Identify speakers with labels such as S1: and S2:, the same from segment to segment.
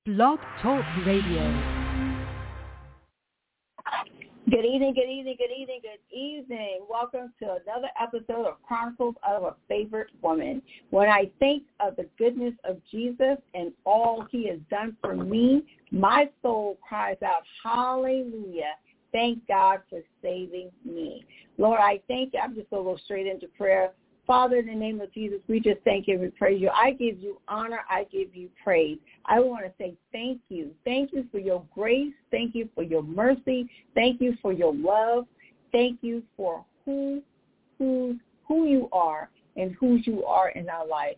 S1: Blog Talk Radio.
S2: Good evening, good evening, good evening, good evening. Welcome to another episode of Chronicles of a Favorite Woman. When I think of the goodness of Jesus and all he has done for me, my soul cries out, hallelujah. Thank God for saving me. Lord, I thank you. I'm just going to go straight into prayer. Father, in the name of Jesus, we just thank you and we praise you. I give you honor. I give you praise. I want to say thank you. Thank you for your grace. Thank you for your mercy. Thank you for your love. Thank you for who you are and whose you are in our life.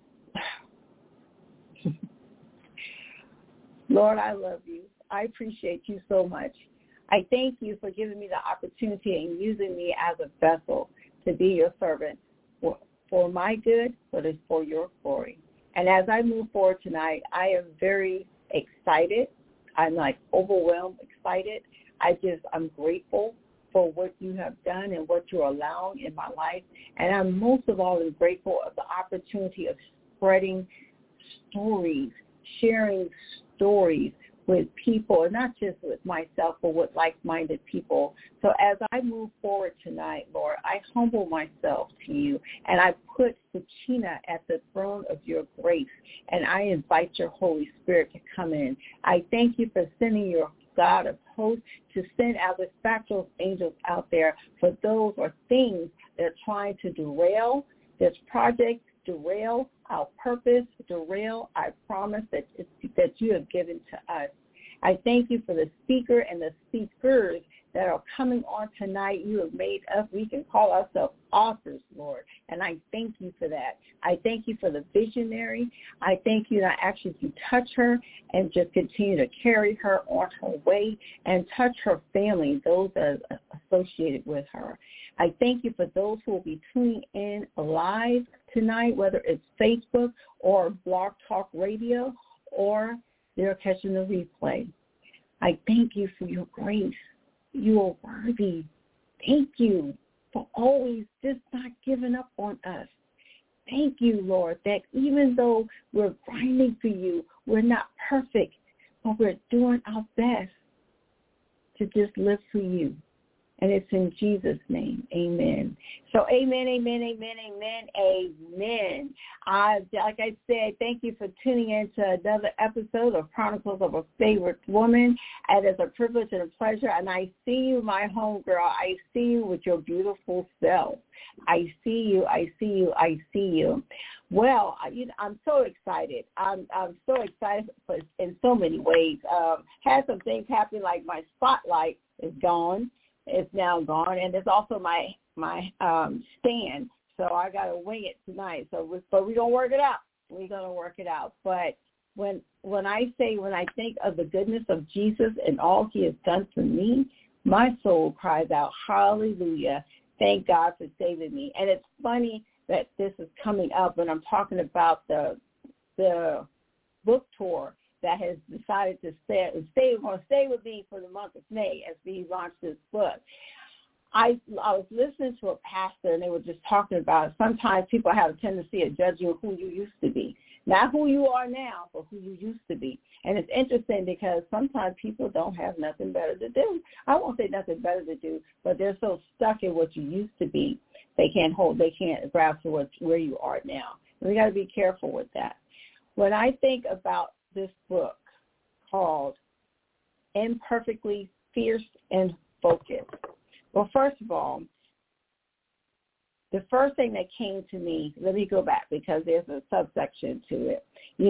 S2: Lord, I love you. I appreciate you so much. I thank you for giving me the opportunity and using me as a vessel to be your servant. For my good, but it's for your glory. And as I move forward tonight, I am very excited. I'm like overwhelmed, excited. I'm grateful for what you have done and what you're allowing in my life. And I'm most of all grateful of the opportunity of spreading stories, sharing stories with people, and not just with myself, but with like-minded people. So as I move forward tonight, Lord, I humble myself to you, and I put Sakina at the throne of your grace, and I invite your Holy Spirit to come in. I thank you for sending your God of hosts to send out the spectral angels out there for those or things that are trying to derail this project, derail our purpose, derail our promise that you have given to us. I thank you for the speaker and the speakers that are coming on tonight. You have made us, we can call ourselves authors, Lord, and I thank you for that. I thank you for the visionary. I thank you that I ask you to touch her and just continue to carry her on her way and touch her family, those that are associated with her. I thank you for those who will be tuning in live tonight, whether it's Facebook or Blog Talk Radio, or they're catching the replay. I thank you for your grace. You are worthy. Thank you for always just not giving up on us. Thank you, Lord, that even though we're grinding for you, we're not perfect, but we're doing our best to just live for you. And it's in Jesus' name. Amen. So amen, amen, amen, amen, amen. Like I said, thank you for tuning in to another episode of Chronicles of a Favorite Woman. And it's a privilege and a pleasure. And I see you, my homegirl. I see you with your beautiful self. I see you, I see you, I see you. Well, I'm so excited. I'm so excited in so many ways. Had some things happen, like my spotlight is gone. It's now gone, and there's also my stand. So I got to wing it tonight. But we're gonna work it out. We're gonna work it out. But when I think of the goodness of Jesus and all he has done for me, my soul cries out, hallelujah! Thank God for saving me. And it's funny that this is coming up when I'm talking about the book tour that has decided to stay with me for the month of May as we launch this book. I was listening to a pastor, and they were just talking about sometimes people have a tendency of judging who you used to be. Not who you are now, but who you used to be. And it's interesting because sometimes people don't have nothing better to do. I won't say nothing better to do, but they're so stuck in what you used to be, they can't grasp where you are now. And we got to be careful with that. When I think about this book called Imperfectly Fierce and Focused. Well, first of all, the first thing that came to me, let me go back because there's a subsection to it.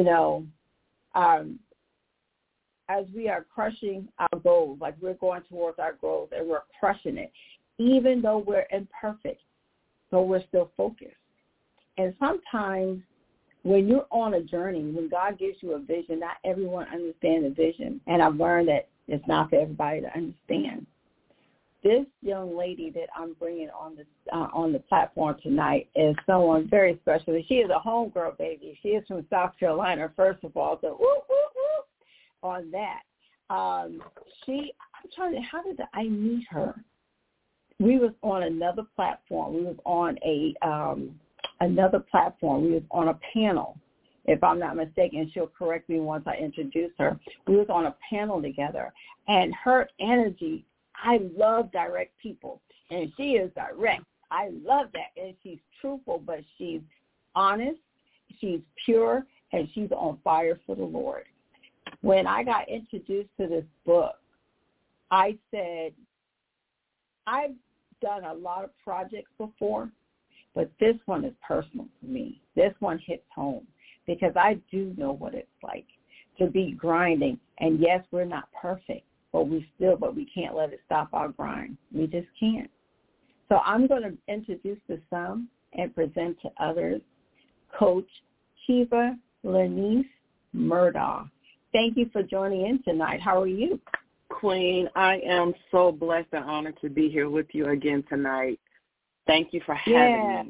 S2: As we are crushing our goals, like we're going towards our goals and we're crushing it, even though we're imperfect, but we're still focused. And sometimes when you're on a journey, when God gives you a vision, not everyone understands the vision. And I've learned that it's not for everybody to understand. This young lady that I'm bringing on the platform tonight is someone very special. She is a homegirl, baby. She is from South Carolina, first of all. So, whoop, whoop, whoop, on that. How did I meet her? We was on another platform. We was on another platform. We was on a panel, if I'm not mistaken. She'll correct me once I introduce her. We was on a panel together, and her energy, I love direct people, and she is direct. I love that, and she's truthful, but she's honest, she's pure, and she's on fire for the Lord. When I got introduced to this book, I said, I've done a lot of projects before, but this one is personal to me. This one hits home because I do know what it's like to be grinding. And yes, we're not perfect, but we can't let it stop our grind. We just can't. So I'm going to introduce to some and present to others Coach Kiva Lernice Murdaugh. Thank you for joining in tonight. How are you?
S3: Queen, I am so blessed and honored to be here with you again tonight. Thank you for having me.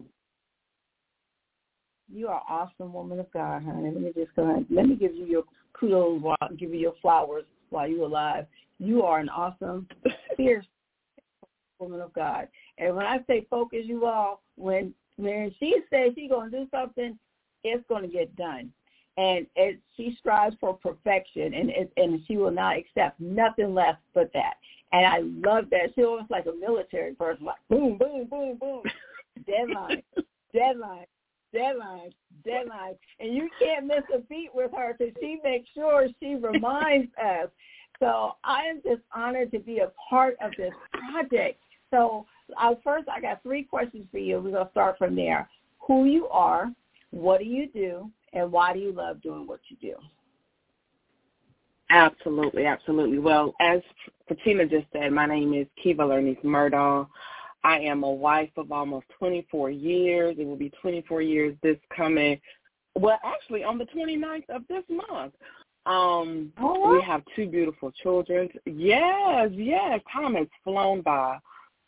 S2: You are an awesome woman of God, honey. Let me just go ahead. Let me give you your kudos while give you your flowers while you're alive. You are an awesome, fierce woman of God. And when I say focus, you all, when she says she's going to do something, it's going to get done. And she strives for perfection, and she will not accept nothing less but that. And I love that. She's almost like a military person, like boom, boom, boom, boom, deadline, deadline, deadline, deadline. And you can't miss a beat with her because she makes sure she reminds us. So I am just honored to be a part of this project. So first, I got 3 questions for you. We're going to start from there. Who you are, what do you do, and why do you love doing what you do?
S3: Absolutely, absolutely. Well, as Fatima just said, my name is Kiva Lernice Murdaugh. I am a wife of almost 24 years. It will be 24 years this coming, well, actually on the 29th of this month. We have 2 beautiful children. Yes. Time has flown by.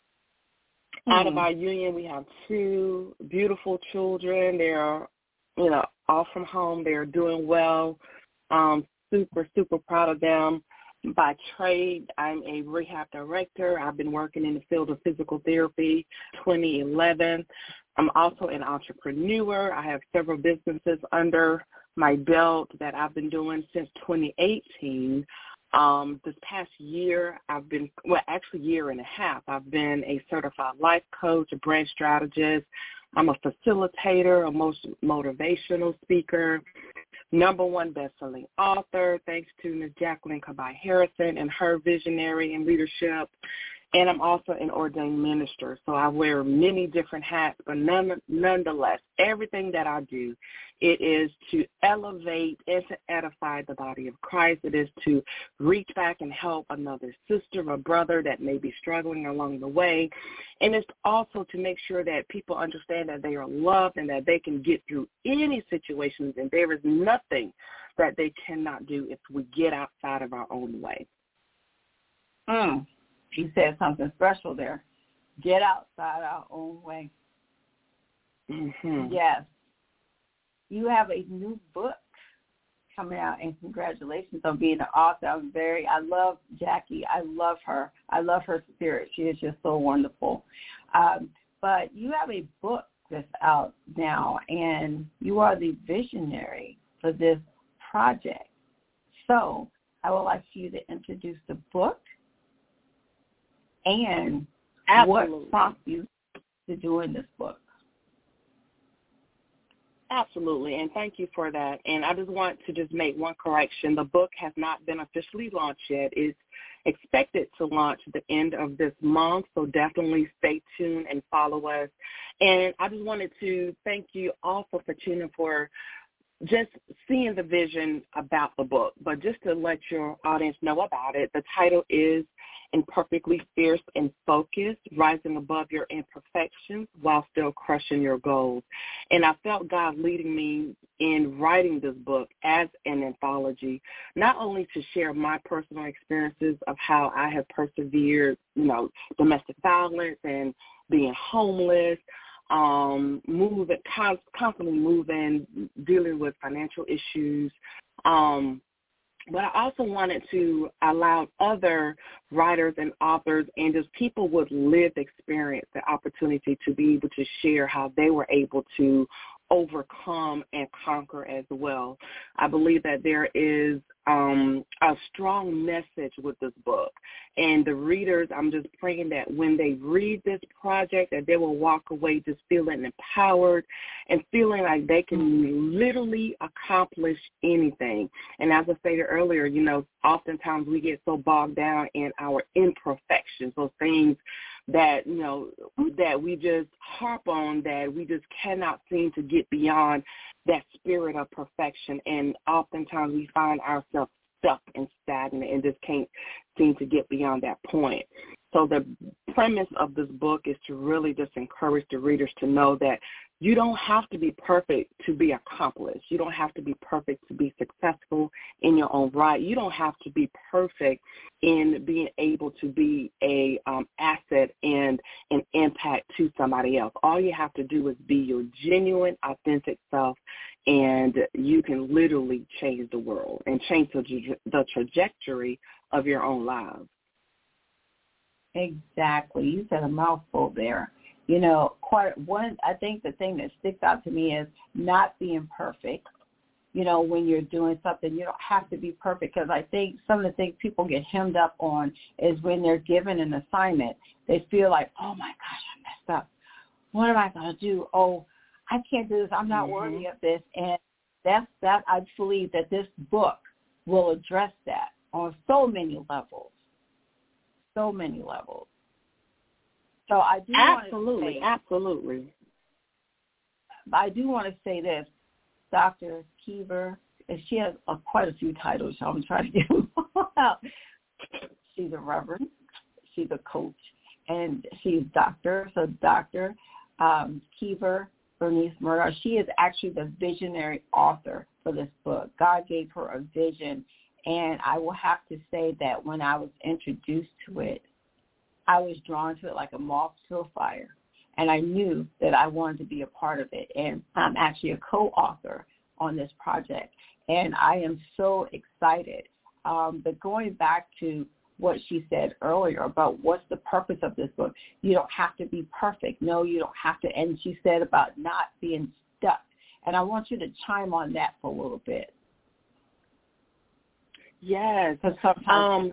S3: Out of our union, we have 2 beautiful children. They're, all from home. They're doing well. Super, super proud of them. By trade, I'm a rehab director. I've been working in the field of physical therapy 2011. I'm also an entrepreneur. I have several businesses under my belt that I've been doing since 2018. This past year, year and a half, I've been a certified life coach, a brand strategist. I'm a facilitator, a motivational speaker, #1 best-selling author, thanks to Ms. Jacqueline Kabai Harrison and her visionary and leadership. And I'm also an ordained minister, so I wear many different hats, but nonetheless, everything that I do, it is to elevate and to edify the body of Christ. It is to reach back and help another sister or brother that may be struggling along the way. And it's also to make sure that people understand that they are loved and that they can get through any situations, and there is nothing that they cannot do if we get outside of our own way.
S2: You said something special there. Get outside our own way.
S3: Mm-hmm.
S2: Yes. You have a new book coming out, and congratulations on being an author. I love Jackie. I love her. I love her spirit. She is just so wonderful. But you have a book that's out now, and you are the visionary for this project. So I would like for you to introduce the book and what prompted you to doing this book.
S3: Absolutely, and thank you for that. And I just want to make one correction. The book has not been officially launched yet. It's expected to launch at the end of this month, so definitely stay tuned and follow us. And I just wanted to thank you also for tuning for just seeing the vision about the book. But just to let your audience know about it, the title is Imperfectly Fierce and Focused, Rising Above Your Imperfections While Still Crushing Your Goals. And I felt God leading me in writing this book as an anthology, not only to share my personal experiences of how I have persevered, domestic violence and being homeless, constantly moving, dealing with financial issues. But I also wanted to allow other writers and authors and just people with lived experience the opportunity to be able to share how they were able to overcome and conquer as well. I believe that there is a strong message with this book. And the readers, I'm just praying that when they read this project, that they will walk away just feeling empowered and feeling like they can literally accomplish anything. And as I stated earlier, you know, oftentimes we get so bogged down in our imperfections, those things that, you know, that we just harp on, that we just cannot seem to get beyond that spirit of perfection. And oftentimes we find ourselves stuck and stagnant and just can't seem to get beyond that point. So the premise of this book is to really just encourage the readers to know that you don't have to be perfect to be accomplished. You don't have to be perfect to be successful in your own right. You don't have to be perfect in being able to be a asset and an impact to somebody else. All you have to do is be your genuine, authentic self, and you can literally change the world and change the trajectory of your own lives.
S2: Exactly. You said a mouthful there. You know, I think the thing that sticks out to me is not being perfect. You know, when you're doing something, you don't have to be perfect, because I think some of the things people get hemmed up on is when they're given an assignment, they feel like, oh, my gosh, I messed up. What am I going to do? Oh, I can't do this. I'm not worthy of this. And that I believe that this book will address that on so many levels. So many levels. So I do
S3: absolutely.
S2: I do want to say this, Dr. Keever, and she has quite a few titles, so I'm trying to get them all out. She's a reverend, she's a coach, and she's doctor. So Dr. Keever Bernice Murdoch, she is actually the visionary author for this book. God gave her a vision, and I will have to say that when I was introduced to it, I was drawn to it like a moth to a fire, and I knew that I wanted to be a part of it. And I'm actually a co-author on this project, and I am so excited. But going back to what she said earlier about what's the purpose of this book, you don't have to be perfect. No, you don't have to. And she said about not being stuck, and I want you to chime on that for a little bit.
S3: Yes.
S2: Sometimes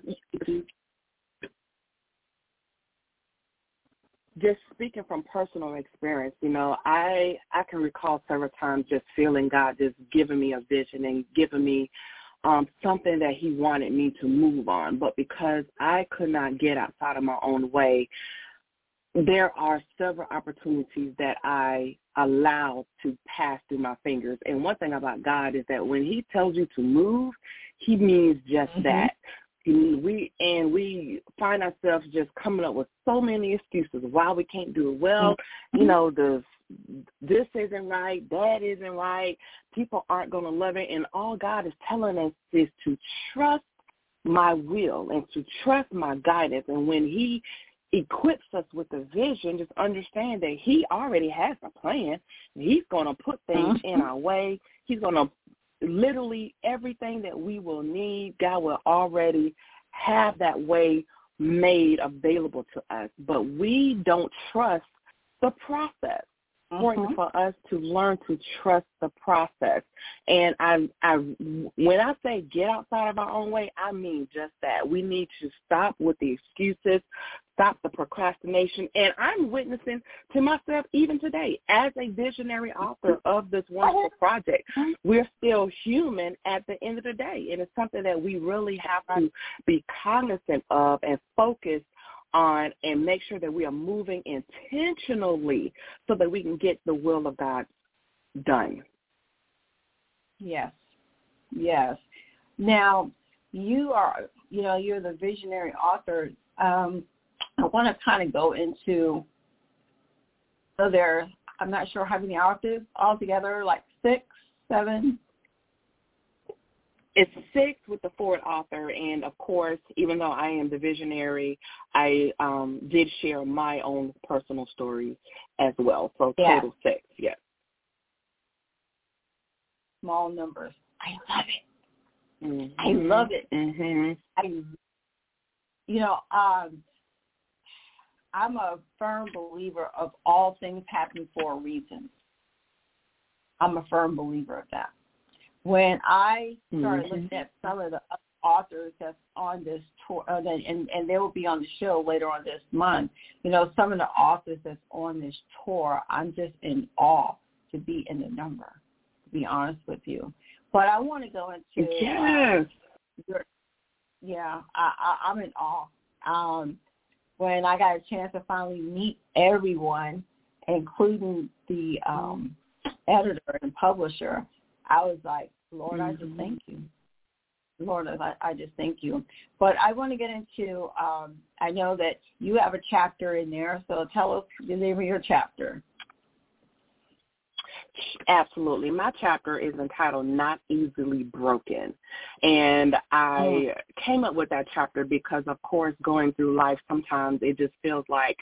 S3: just speaking from personal experience, you know, I can recall several times just feeling God just giving me a vision and giving me something that he wanted me to move on. But because I could not get outside of my own way, there are several opportunities that I allowed to pass through my fingers. And one thing about God is that when he tells you to move, he means just that. We find ourselves just coming up with so many excuses why we can't do it. Well, you know, this isn't right, that isn't right, people aren't going to love it. And all God is telling us is to trust my will and to trust my guidance. And when he equips us with a vision, just understand that he already has a plan. He's going to put things in our way. He's going to literally everything that we will need, God will already have that way made available to us. But we don't trust the process. It's important for us to learn to trust the process. And when I say get outside of our own way, I mean just that. We need to stop with the excuses, stop the procrastination. And I'm witnessing to myself even today as a visionary author of this wonderful project. We're still human at the end of the day, and it's something that we really have to be cognizant of and focus on and make sure that we are moving intentionally so that we can get the will of God done.
S2: Yes. Now, you're the visionary author. I want to kind of go into, so there's, I'm not sure how many authors altogether, like 6, 7?
S3: It's 6 with the forward author, and of course, even though I am the visionary, I did share my own personal stories as well. So total 6, yes.
S2: Small numbers. I love it.
S3: Mm-hmm.
S2: I love it.
S3: Mm-hmm.
S2: I'm a firm believer of all things happening for a reason. I'm a firm believer of that. When I started looking at some of the authors that's on this tour, and they will be on the show later on this month, some of the authors that's on this tour, I'm just in awe to be in the number, to be honest with you. But I want to go into I'm in awe. When I got a chance to finally meet everyone, including the editor and publisher, I was like, Lord, I just thank you. Lord, I just thank you. But I want to get into, I know that you have a chapter in there, so tell us the name of your chapter.
S3: Absolutely. My chapter is entitled Not Easily Broken. And I came up with that chapter because, of course, going through life, sometimes it just feels like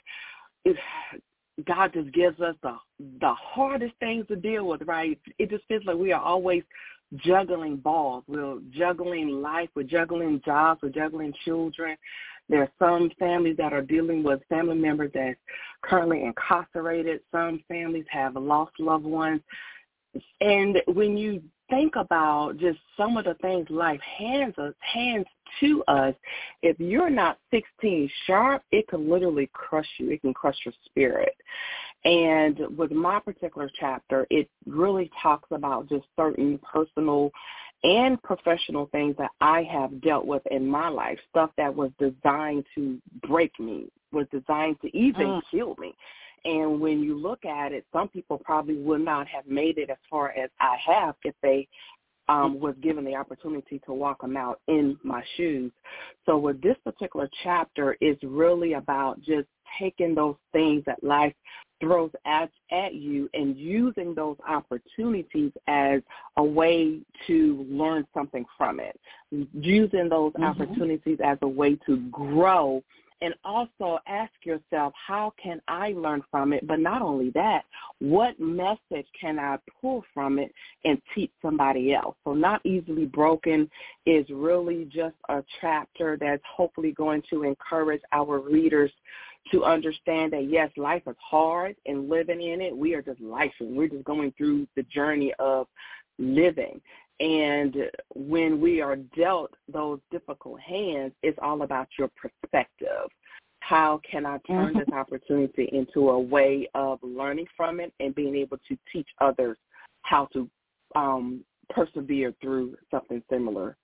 S3: God just gives us the hardest things to deal with, right? It just feels like we are always juggling balls. We're juggling life. We're juggling jobs. We're juggling children. There are some families that are dealing with family members that's currently incarcerated. Some families have lost loved ones. And when you think about just some of the things life hands to us, if you're not 16 sharp, it can literally crush you. It can crush your spirit. And with my particular chapter, it really talks about just certain personal and professional things that I have dealt with in my life, stuff that was designed to break me, was designed to even kill me. And when you look at it, some people probably would not have made it as far as I have if they was given the opportunity to walk them out in my shoes. So with this particular chapter is really about just taking those things that life throws at you and using those opportunities as a way to learn something from it, using those opportunities as a way to grow. And also ask yourself, how can I learn from it? But not only that, what message can I pull from it and teach somebody else? So Not Easily Broken is really just a chapter that's hopefully going to encourage our readers to understand that, yes, life is hard, and living in it, we are just lifing. We're just going through the journey of living. And when we are dealt those difficult hands, it's all about your perspective. How can I turn this opportunity into a way of learning from it and being able to teach others how to persevere through something similar?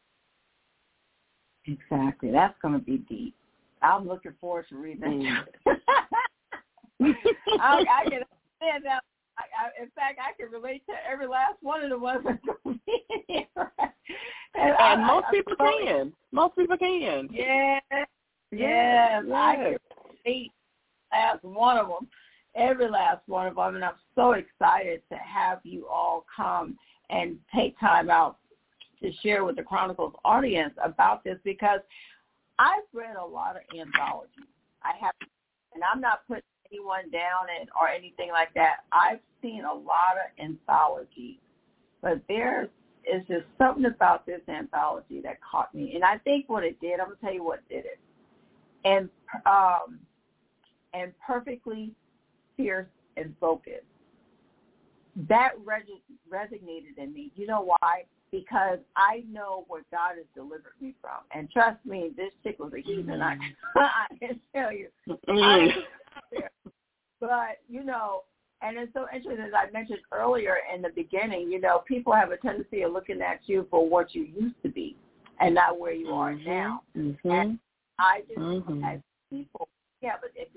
S2: Exactly. That's going to be deep. I'm looking forward to reading that. I can understand that. In fact, I can relate to every last one of the ones that's going to be here.
S3: And most people can. Most people can.
S2: Yes. I can relate last one of them, every last one of them, and I'm so excited to have you all come and take time out to share with the Chronicles audience about this, because I've read a lot of anthologies. I have, and I'm not putting anyone down or anything like that. I've seen a lot of anthologies, but there is just something about this anthology that caught me. And I think what it did, I'm going to tell you what did it. And Perfectly Fierce and Focused. That resonated in me. You know why? Because I know where God has delivered me from. And trust me, this chick was a heathen. I can tell you. But, and it's so interesting, as I mentioned earlier in the beginning, people have a tendency of looking at you for what you used to be and not where you are now. And I just as people, but if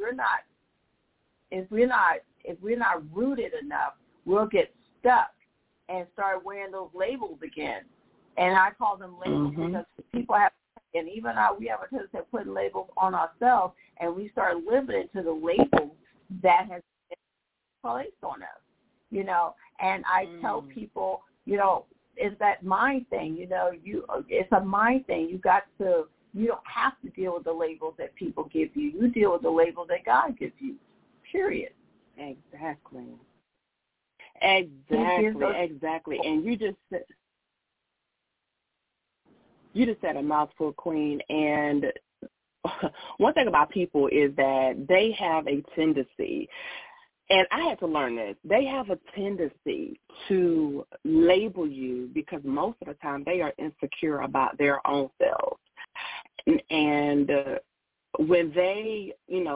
S2: we're not rooted enough, we'll get stuck and start wearing those labels again. And I call them labels because people have, and even we have a tendency of putting labels on ourselves, and we start living into the labels that has been placed on us, And I tell people, it's that mind thing, it's a mind thing. You don't have to deal with the labels that people give you. You deal with the labels that God gives you, period.
S3: Exactly. And you just said a mouthful, Queen. And one thing about people is that they have a tendency, And I had to learn this. They have a tendency to label you because most of the time they are insecure about their own selves. And when they,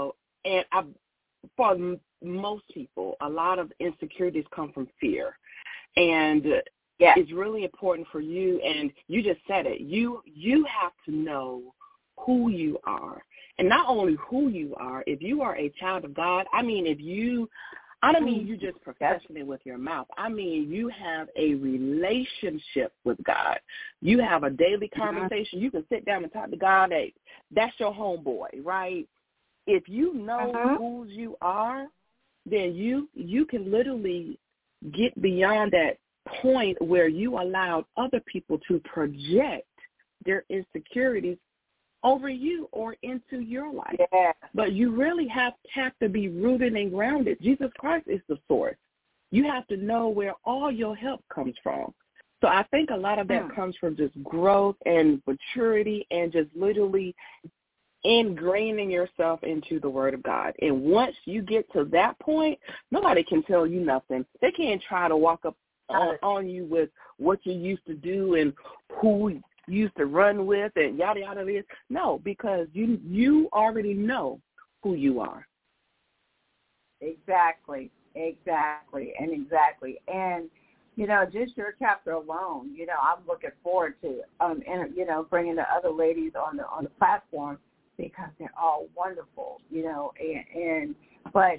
S3: for most people, a lot of insecurities come from fear. And it's really important for you, and you just said it, you have to know who you are. And not only who you are, if you are a child of God, I don't mean you just professing it with your mouth. I mean you have a relationship with God. You have a daily conversation. You can sit down and talk to God. Hey, that's your homeboy, right? If you know who you are, then you can literally get beyond that point where you allowed other people to project their insecurities over you or into your life.
S2: Yeah.
S3: But you really have to be rooted and grounded. Jesus Christ is the source. You have to know where all your help comes from. So I think a lot of that comes from just growth and maturity and just literally ingraining yourself into the Word of God. And once you get to that point, nobody can tell you nothing. They can't try to walk up on you with what you used to do and who you used to run with and yada, yada, this. No, because you already know who you are.
S2: Exactly. And, just your chapter alone, I'm looking forward to, bringing the other ladies on the platform because they're all wonderful, but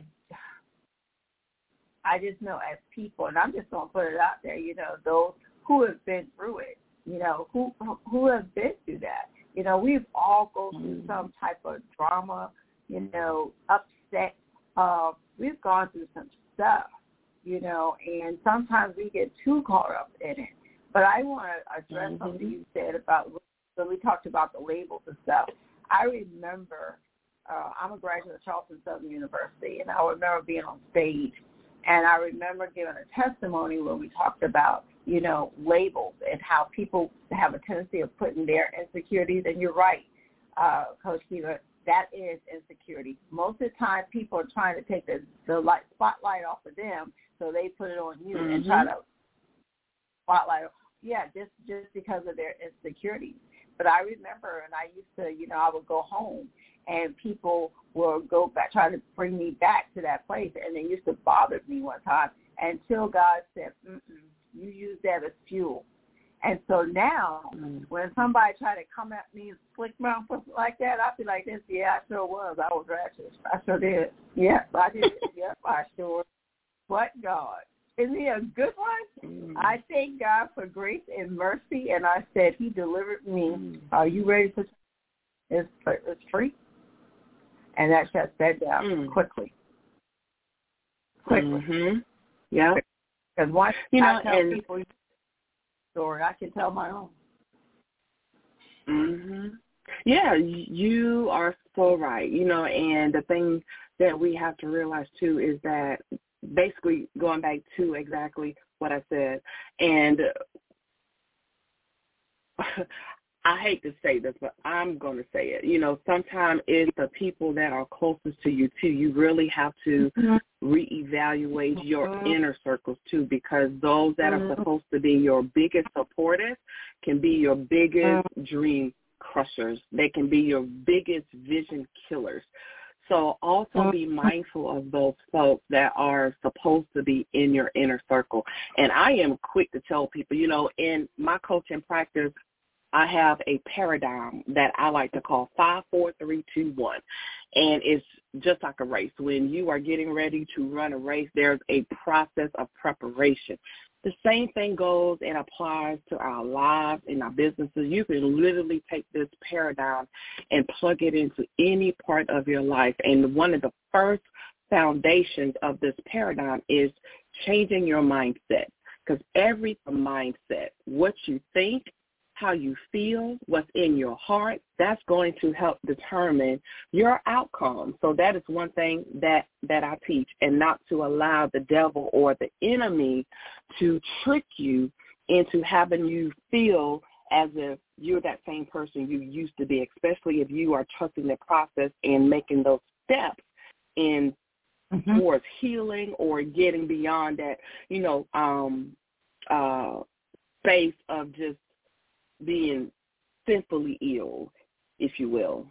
S2: I just know as people, and I'm just going to put it out there, those who have been through it, who have been through that. We've all gone through some type of drama, upset. We've gone through some stuff, and sometimes we get too caught up in it. But I want to address something you said about, when we talked about the labels and stuff. I remember, I'm a graduate of Charleston Southern University, and I remember being on stage. And I remember giving a testimony where we talked about, labels and how people have a tendency of putting their insecurities. And you're right, Coach Kiva, that is insecurity. Most of the time people are trying to take the spotlight off of them, so they put it on you and try to spotlight. Yeah, just because of their insecurities. But I remember, and I used to, I would go home and people will go back, try to bring me back to that place. And it used to bother me one time until God said, you use that as fuel. And so now when somebody try to come at me and flick me off like that, I'll be like this, yeah, I sure was. I was righteous. I sure did. Yep, I did. Yep, I sure. But God. Isn't he a good one? I thank God for grace and mercy. And I said, he delivered me. Are you ready for it's free? And that shuts that down quickly.
S3: Yeah.
S2: Because once I tell people your story, I can tell my own.
S3: Yeah, you are so right. And the thing that we have to realize, too, is that basically going back to exactly what I said, and I hate to say this, but I'm going to say it. Sometimes it's the people that are closest to you, too. You really have to reevaluate your inner circles, too, because those that are supposed to be your biggest supporters can be your biggest dream crushers. They can be your biggest vision killers. So also be mindful of those folks that are supposed to be in your inner circle. And I am quick to tell people, in my coaching practice, I have a paradigm that I like to call 5, 4, 3, 2, 1. And it's just like a race. When you are getting ready to run a race, there's a process of preparation. The same thing goes and applies to our lives and our businesses. You can literally take this paradigm and plug it into any part of your life. And one of the first foundations of this paradigm is changing your mindset, because every mindset, what you think, how you feel, what's in your heart, that's going to help determine your outcome. So that is one thing that I teach, and not to allow the devil or the enemy to trick you into having you feel as if you're that same person you used to be, especially if you are trusting the process and making those steps in towards healing or getting beyond that, space of just being sinfully ill, if you will.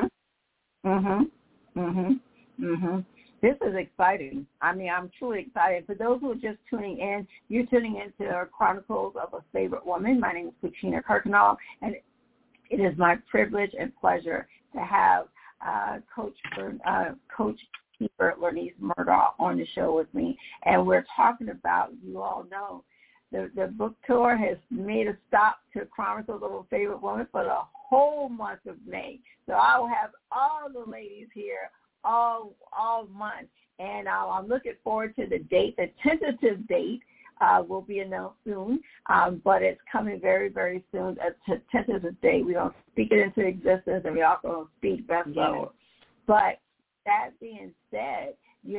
S2: This is exciting. I mean, I'm truly excited. For those who are just tuning in, you're tuning into Chronicles of a Favorite Woman. My name is Katrina Kirkendall, and it is my privilege and pleasure to have Coach Keeper Lernice Murdaugh on the show with me. And we're talking about, you all know, the book tour has made a stop to Chronicles of a Favorite Woman for the whole month of May. So I will have all the ladies here all month. And I'm looking forward to the date. The tentative date will be announced soon, but it's coming very, very soon. A tentative date. We don't speak it into existence, and we also don't speak bestseller. But that being said,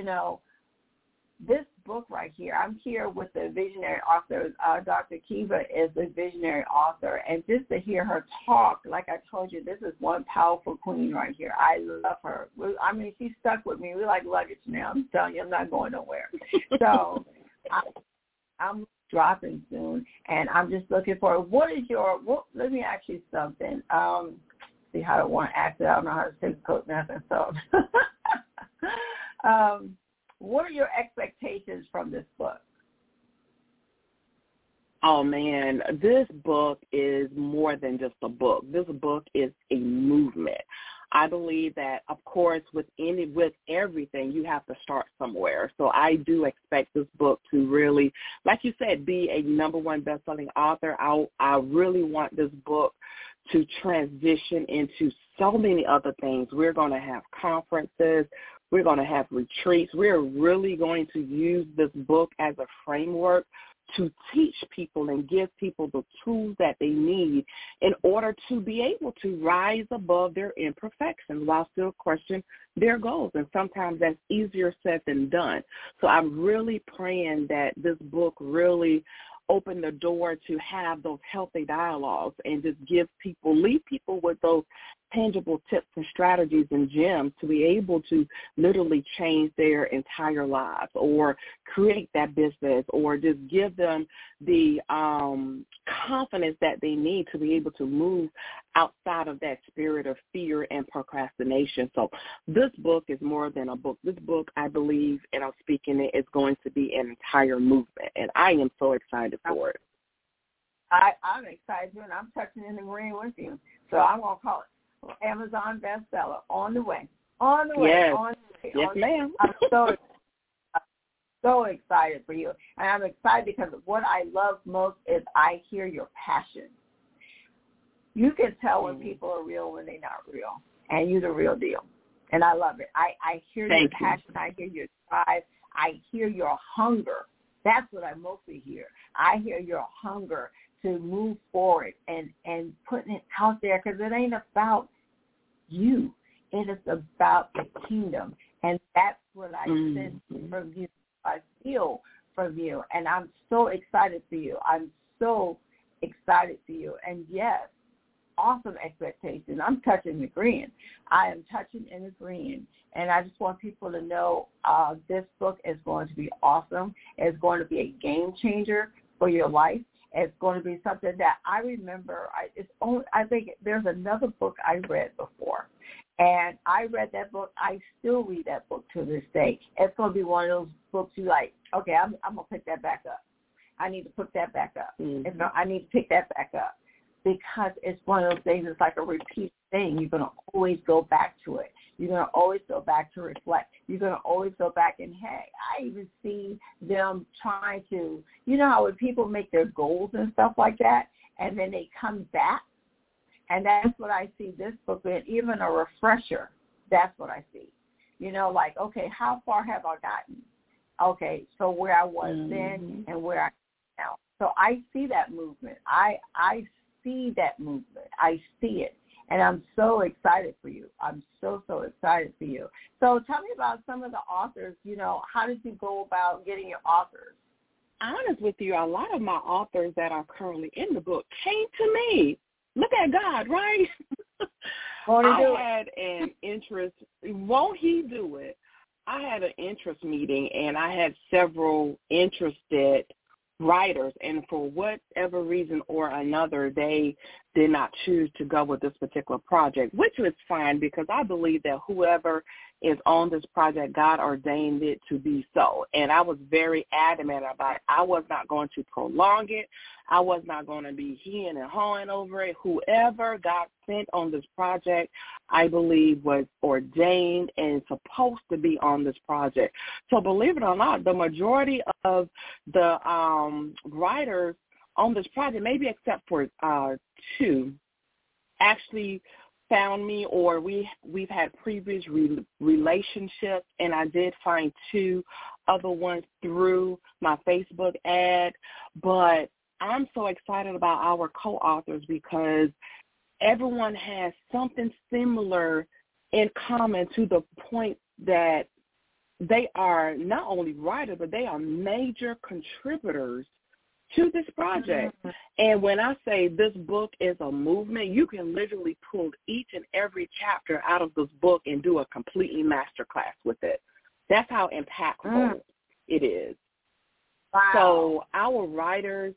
S2: this book right here, I'm here with the visionary author. Dr. Kiva is the visionary author. And just to hear her talk, like I told you, this is one powerful queen right here. I love her. I mean, she's stuck with me. We're like luggage now. I'm telling you, I'm not going nowhere. So I'm dropping soon, and I'm just looking for let me ask you something. See how I want to ask it. I don't know how to sugarcoat nothing. So what are your expectations from this book?
S3: Oh, man, this book is more than just a book. This book is a movement. I believe that, of course, with everything, you have to start somewhere. So I do expect this book to really, like you said, be a number one best-selling author. I really want this book to transition into so many other things. We're going to have conferences. We're going to have retreats. We're really going to use this book as a framework to teach people and give people the tools that they need in order to be able to rise above their imperfections while still crushing their goals. And sometimes that's easier said than done. So I'm really praying that this book really open the door to have those healthy dialogues and just leave people with those tangible tips and strategies and gems to be able to literally change their entire lives or create that business or just give them the confidence that they need to be able to move outside of that spirit of fear and procrastination. So this book is more than a book. This book, I believe, and I'm speaking it, is going to be an entire movement, and I am so excited for it.
S2: I'm excited, and I'm touching in the ring with you. So I'm going to call it Amazon bestseller on the way.
S3: Yes, ma'am.
S2: I'm so excited for you. And I'm excited because what I love most is I hear your passion. You can tell when people are real when they're not real. And you're the real deal. And I love it. I hear your passion. I hear your drive. I hear your hunger. That's what I mostly hear. I hear your hunger to move forward and putting it out there, because it ain't about you. It is about the kingdom. And that's what I sense from you. I feel from you. And I'm so excited for you. I'm so excited for you. And yes, awesome expectations. I'm touching and agreeing. I am touching and agreeing. And I just want people to know this book is going to be awesome. It's going to be a game changer for your life. It's going to be something that I remember. I think there's another book I read before, and I read that book. I still read that book to this day. It's going to be one of those books you like, okay, I'm going to pick that back up. I need to put that back up. I need to pick that back up, because it's one of those things. It's like a repeat thing. You're going to always go back to it. You're going to always go back to reflect. You're going to always go back and, hey, I even see them trying to, you know how when people make their goals and stuff like that, and then they come back, and that's what I see this book in, even a refresher. That's what I see. You know, like, okay, how far have I gotten? Okay, so where I was then and where I am now. So I see that movement. I see that movement. I see it. And I'm so excited for you. I'm so excited for you. So tell me about some of the authors. You know, how did you go about getting your authors?
S3: Honest with you, a lot of my authors that are currently in the book came to me. Look at God, right? I had an interest. Won't he do it? I had an interest meeting, and I had several interested writers, and for whatever reason or another, they did not choose to go with this particular project, which was fine because I believe that whoever is on this project, God ordained it to be so. And I was very adamant about it. I was not going to prolong it. I was not going to be heeing and hawing over it. Whoever God sent on this project, I believe, was ordained and supposed to be on this project. So believe it or not, the majority of the writers on this project, maybe except for two, actually found me, or we've had previous relationships, and I did find two other ones through my Facebook ad. But I'm so excited about our co-authors because everyone has something similar in common to the point that they are not only writers, but they are major contributors to this project. Mm-hmm. And when I say this book is a movement, you can literally pull each and every chapter out of this book and do a completely masterclass with it. That's how impactful it is.
S2: Wow.
S3: So our writers,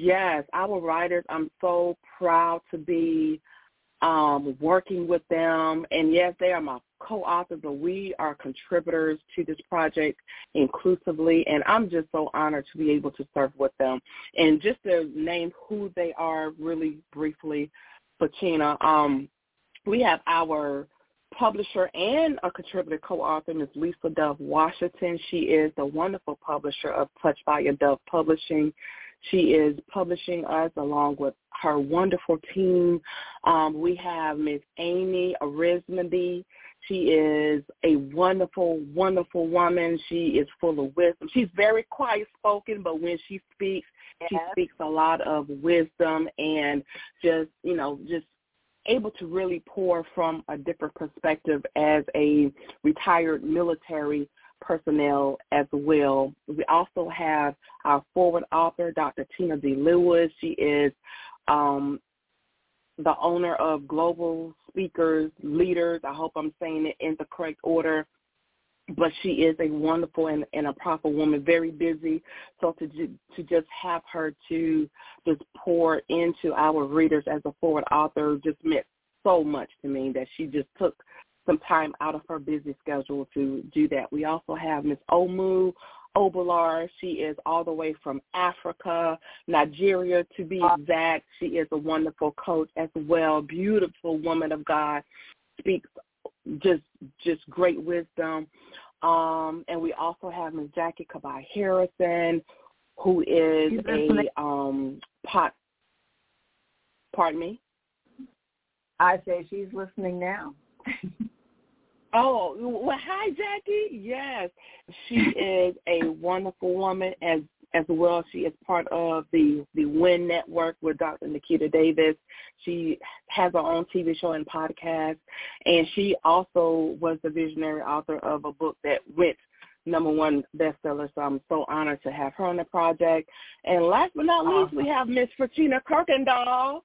S3: I'm so proud to be working with them. And yes, they are my co-authors, but we are contributors to this project inclusively, and I'm just so honored to be able to serve with them. And just to name who they are really briefly, Fatina, we have our publisher and a contributor co-author, Ms. Lisa Dove Washington. She is the wonderful publisher of Touched by a Dove Publishing. She is publishing us along with her wonderful team. We have Ms. Amy Arizmendi. She is a wonderful, wonderful woman. She is full of wisdom. She's very quiet-spoken, but when she speaks, she speaks a lot of wisdom and just able to pour from a different perspective as a retired military personnel as well. We also have our forward author, Dr. Tina D. Lewis. She is the owner of Global Speakers Leaders. I hope I'm saying it in the correct order. But she is a wonderful and a proper woman, very busy. So to just have her to just pour into our readers as a forward author just meant so much to me that she just took some time out of her busy schedule to do that. We also have Ms. Omu Obular. She is all the way from Africa, Nigeria to be exact. She is a wonderful coach as well, beautiful woman of God, speaks just great wisdom. And we also have Ms. Jackie Kabai Harrison, who is pardon me?
S2: I say she's listening now.
S3: Oh, well, hi, Jackie. Yes, she is a wonderful woman as well. She is part of the WIN Network with Dr. Nikita Davis. She has her own TV show and podcast, and she also was the visionary author of a book that went #1 bestseller, so I'm so honored to have her on the project. And last but not least, we have Miss Fatina Kirkendall.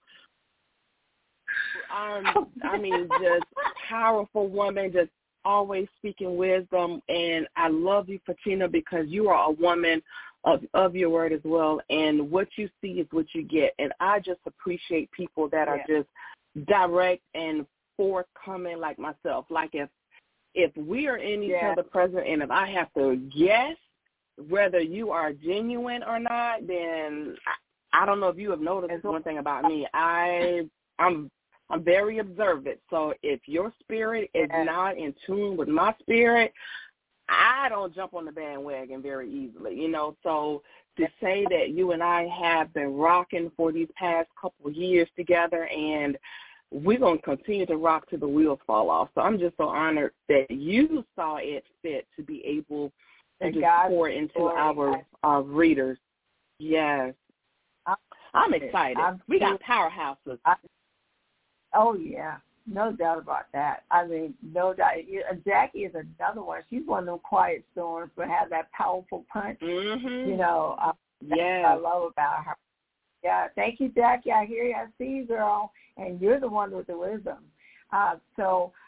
S3: Just powerful woman, just always speaking wisdom. And I love you, Fatina, because you are a woman of your word as well. And what you see is what you get. And I just appreciate people that are just direct and forthcoming like myself. Like if we are in each other's presence and if I have to guess whether you are genuine or not, then I don't know if you have noticed one thing about me. I'm very observant. So if your spirit is not in tune with my spirit, I don't jump on the bandwagon very easily, So to say that you and I have been rocking for these past couple of years together, and we're going to continue to rock till the wheels fall off. So I'm just so honored that you saw it fit to be able to just pour into our readers. Yes. I'm excited. We got powerhouses.
S2: Oh, yeah. No doubt about that. No doubt. Jackie is another one. She's one of them quiet storms, but has that powerful punch.
S3: Mm-hmm.
S2: That's what I love about her. Yeah, thank you, Jackie. I hear you. I see you, girl. And you're the one with the wisdom. So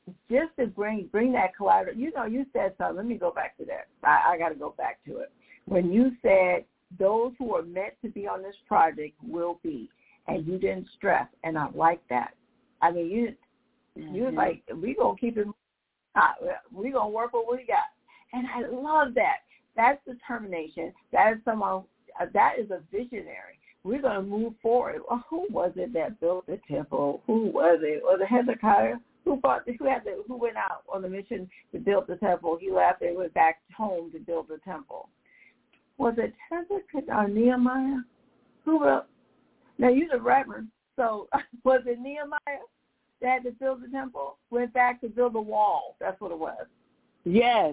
S2: just to bring that collaboration. You know, you said something. Let me go back to that. I got to go back to it. When you said those who are meant to be on this project will be, and you didn't stress, and I like that. I mean, you was like, we're going to keep it, we're going to work with what we got. And I love that. That's determination. That is someone, that is a visionary. We're going to move forward. Well, who was it that built the temple? Who was it? Was it Hezekiah? Who went out on the mission to build the temple? He left and went back home to build the temple. Was it Hezekiah or Nehemiah? Who wrote? Now, you're the reverend. So was it Nehemiah that had to build the temple? Went back to build the wall. That's what it was.
S3: Yes.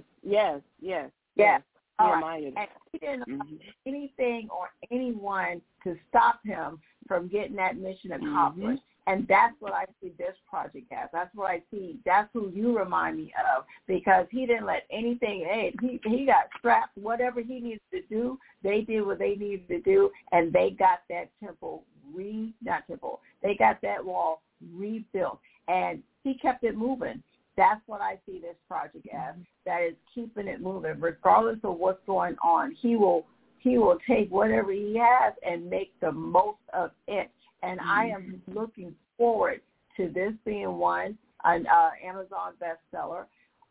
S2: All right. And he didn't allow anything or anyone to stop him from getting that mission accomplished. And that's what I see this project as. That's what I see. That's who you remind me of, because he didn't let anything, he got strapped. Whatever he needed to do, they did what they needed to do, and they got that they got that wall rebuilt. And he kept it moving. That's what I see this project as, that is keeping it moving. Regardless of what's going on, he will take whatever he has and make the most of it. And I am looking forward to this being an Amazon bestseller.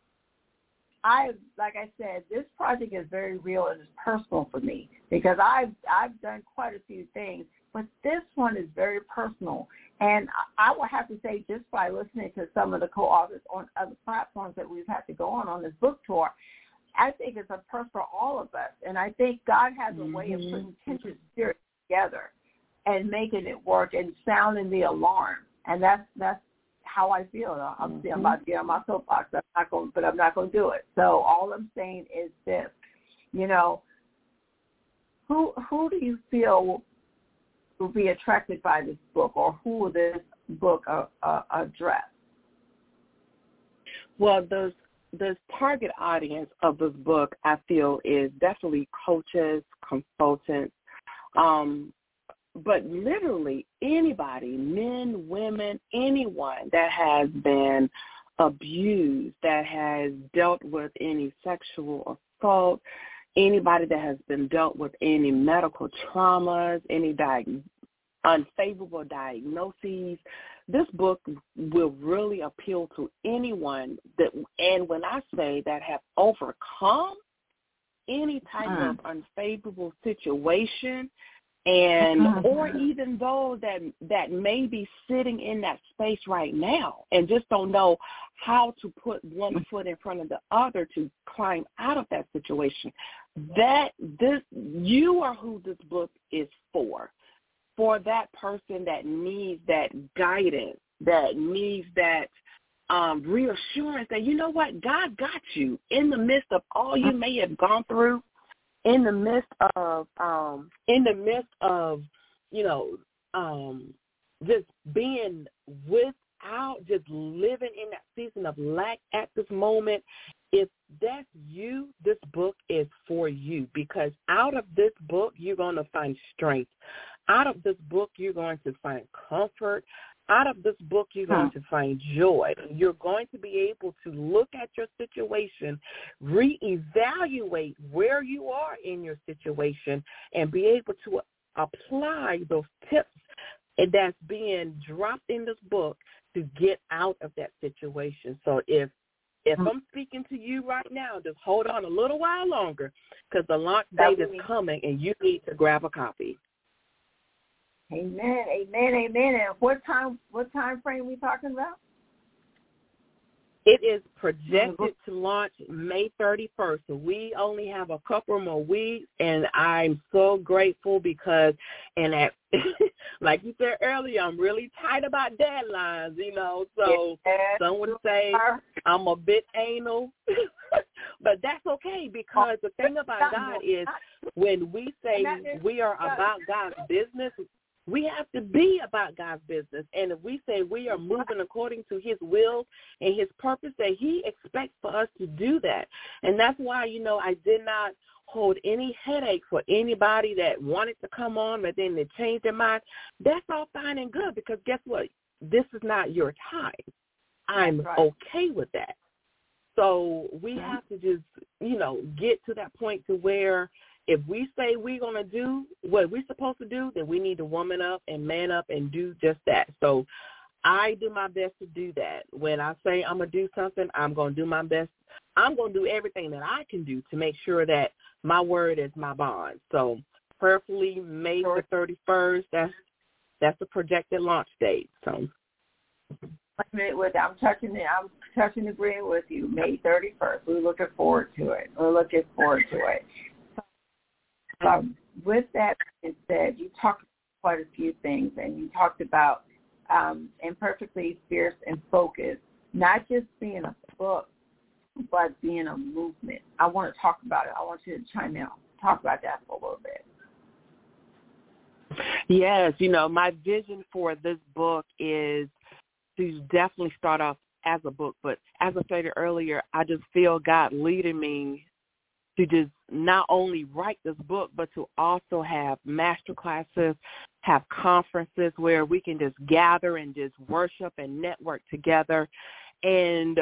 S2: Like I said, this project is very real and it's personal for me, because I've done quite a few things, but this one is very personal. And I will have to say, just by listening to some of the co-authors on other platforms that we've had to go on this book tour, I think it's a purpose for all of us. And I think God has a way of putting kindred spirits together and making it work and sounding the alarm. And that's how I feel. I'm about to get on my soapbox, but I'm not going to do it. So all I'm saying is this, you know, who do you feel will be attracted by this book, or who will this book address?
S3: Well, the target audience of this book, I feel, is definitely coaches, consultants, but literally anybody, men, women, anyone that has been abused, that has dealt with any sexual assault, anybody that has been dealt with any medical traumas, any unfavorable diagnoses. This book will really appeal to anyone and when I say that, have overcome any type of unfavorable situation, and or even those that may be sitting in that space right now and just don't know how to put one foot in front of the other to climb out of that situation. You are who this book is for that person that needs that guidance, that needs that reassurance that, you know what, God got you in the midst of all you may have gone through, in the midst of just being without, just living in that season of lack at this moment. If that's you, this book is for you, because out of this book, you're going to find strength. Out of this book, you're going to find comfort. Out of this book, you're going to find joy. You're going to be able to look at your situation, reevaluate where you are in your situation, and be able to apply those tips that's being dropped in this book to get out of that situation. So if I'm speaking to you right now, just hold on a little while longer, because the launch date is coming and you need to grab a copy.
S2: Amen, amen, amen. And what time frame are we talking about?
S3: It is projected to launch May 31st. So we only have a couple more weeks, and I'm so grateful because, like you said earlier, I'm really tight about deadlines, so some would say I'm a bit anal, but that's okay, because the thing about God is when we say we are about God's business, we have to be about God's business. And if we say we are moving according to his will and his purpose, that he expects for us to do that. And that's why, I did not hold any headache for anybody that wanted to come on, but then they changed their mind. That's all fine and good, because guess what? This is not your time. I'm
S2: right.
S3: okay with that. So we have to just, get to that point to where if we say we're going to do what we're supposed to do, then we need to woman up and man up and do just that. So I do my best to do that. When I say I'm going to do something, I'm going to do my best. I'm going to do everything that I can do to make sure that my word is my bond. So prayerfully May the 31st, that's the projected launch date. So
S2: I'm touching agreeing with you. May 31st. We're looking forward to it. With that being said, you talked about quite a few things, and you talked about Imperfectly Fierce and Focused, not just being a book, but being a movement. I want to talk about it. I want you to chime in. Talk about that for a little bit.
S3: Yes, my vision for this book is to definitely start off as a book, but as I stated earlier, I just feel God leading me to just not only write this book, but to also have master classes, have conferences where we can just gather and just worship and network together. And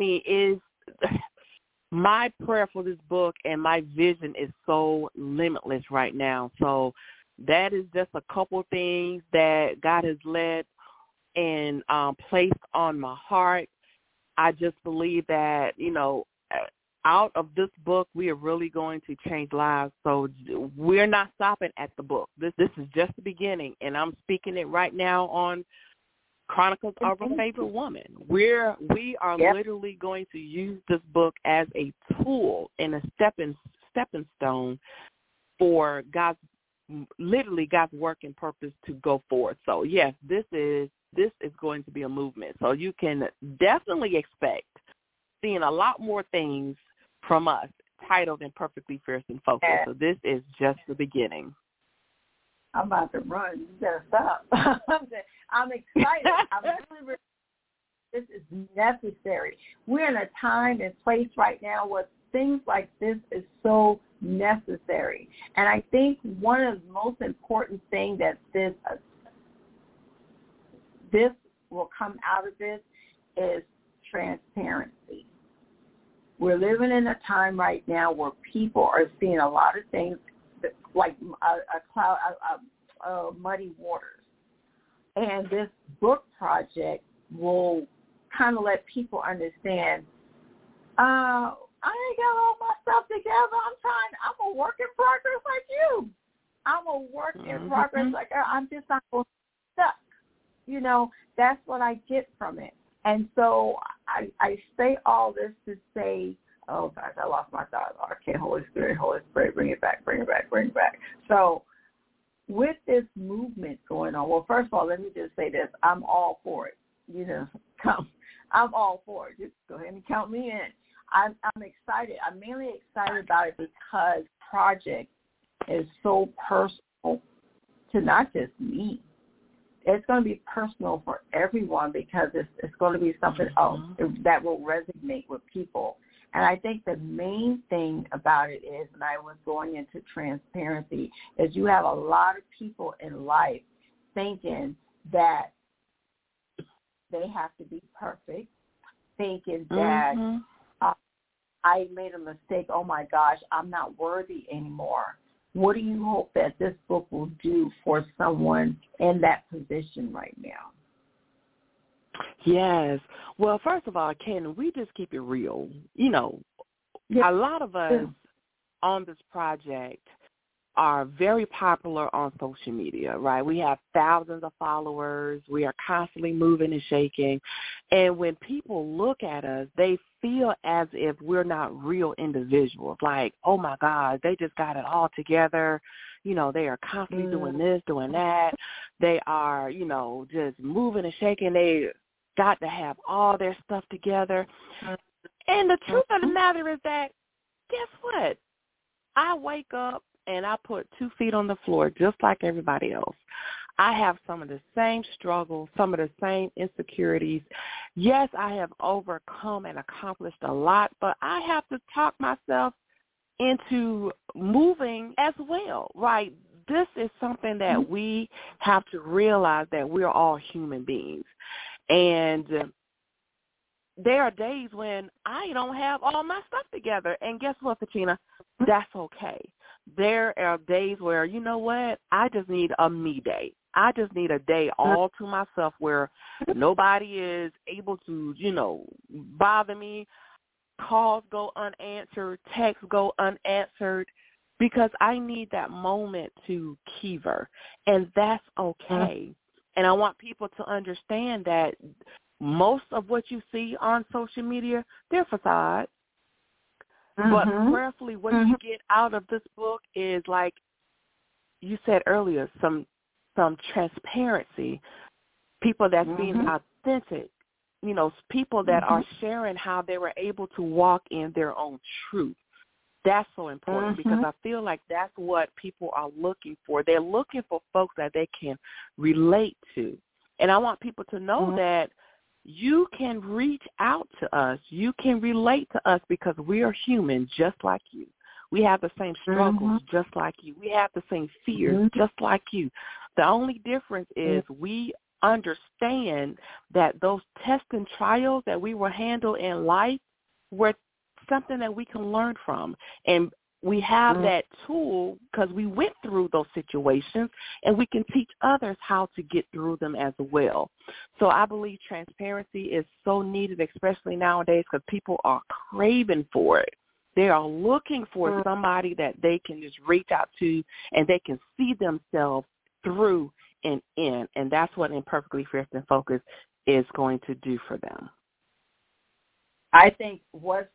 S3: my prayer for this book and my vision is so limitless right now. So that is just a couple things that God has led and placed on my heart. I just believe that, out of this book, we are really going to change lives. So we're not stopping at the book. This is just the beginning, and I'm speaking it right now on Chronicles of a Favored Woman. We are literally going to use this book as a tool and a stepping stone for God's work and purpose to go forward. So yes, this is going to be a movement. So you can definitely expect seeing a lot more things from us titled Imperfectly Fierce and Focused. So this is just the beginning.
S2: I'm about to run. You better stop. I'm excited. This is necessary. We're in a time and place right now where things like this is so necessary. And I think one of the most important things that this will come out of this is transparency. We're living in a time right now where people are seeing a lot of things like muddy waters. And this book project will kind of let people understand, I ain't got all my stuff together. I'm a work in progress like you. I'm a work in progress like I'm just not going to be stuck. That's what I get from it. And so I say all this to say, oh, gosh, I lost my thought. Okay, Holy Spirit, bring it back. So with this movement going on, well, first of all, let me just say this. I'm all for it. I'm all for it. Just go ahead and count me in. I'm excited. I'm mainly excited about it because the project is so personal to not just me. It's going to be personal for everyone because it's going to be something else that will resonate with people. And I think the main thing about it is, and I was going into transparency, is you have a lot of people in life thinking that they have to be perfect, thinking that I made a mistake, oh my gosh, I'm not worthy anymore. What do you hope that this book will do for someone in that position right now?
S3: Yes. Well, first of all, can we just keep it real? A lot of us on this project are very popular on social media, right? We have thousands of followers. We are constantly moving and shaking. And when people look at us, they feel as if we're not real individuals. Like, oh, my God, they just got it all together. They are constantly doing this, doing that. They are, just moving and shaking. They got to have all their stuff together. And the truth of the matter is that, guess what? I wake up and I put 2 feet on the floor just like everybody else. I have some of the same struggles, some of the same insecurities. Yes, I have overcome and accomplished a lot, but I have to talk myself into moving as well, right? This is something that we have to realize that we're all human beings. And there are days when I don't have all my stuff together. And guess what, Patina? That's okay. There are days where, you know what, I just need a me day. I just need a day all to myself where nobody is able to, bother me. Calls go unanswered, texts go unanswered, because I need that moment to Kiva, and that's okay. And I want people to understand that most of what you see on social media, they're facades. But prayerfully, what you get out of this book is, like you said earlier, some transparency, people that's being authentic, people that are sharing how they were able to walk in their own truth. That's so important because I feel like that's what people are looking for. They're looking for folks that they can relate to. And I want people to know that you can reach out to us. You can relate to us because we are human just like you. We have the same struggles just like you. We have the same fears just like you. The only difference is we understand that those tests and trials that we will handle in life were something that we can learn from. And we have that tool because we went through those situations, and we can teach others how to get through them as well. So I believe transparency is so needed, especially nowadays, because people are craving for it. They are looking for somebody that they can just reach out to and they can see themselves through and in. And that's what Imperfectly Fierce and Focused is going to do for them.
S2: I think what